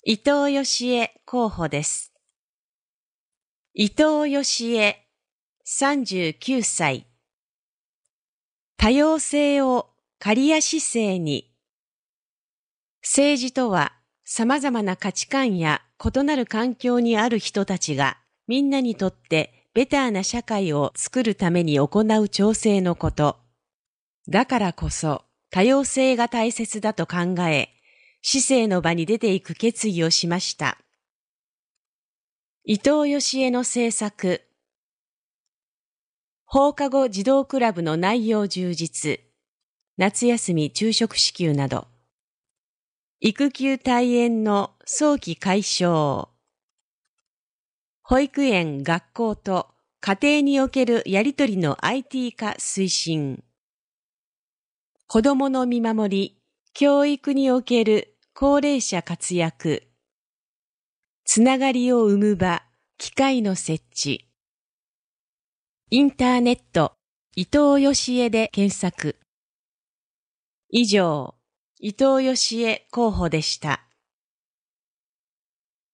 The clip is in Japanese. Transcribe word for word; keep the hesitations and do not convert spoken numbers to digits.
伊藤よしえ候補です。伊藤よしえ、さんじゅうきゅうさい。多様性を刈谷市政に。政治とは、様々な価値観や異なる環境にある人たちが、みんなにとってベターな社会を作るために行う調整のこと。だからこそ、多様性が大切だと考え、市政の場に出ていく決意をしました。伊藤よしえの政策。放課後児童クラブの内容充実。夏休み昼食支給など。育休退園の早期解消。保育園・学校と家庭におけるやりとりの アイティー 化推進。子どもの見守り、教育における高齢者活躍。つながりを生む場、機会の設置。インターネット、伊藤よしえで検索。以上、伊藤よしえ候補でした。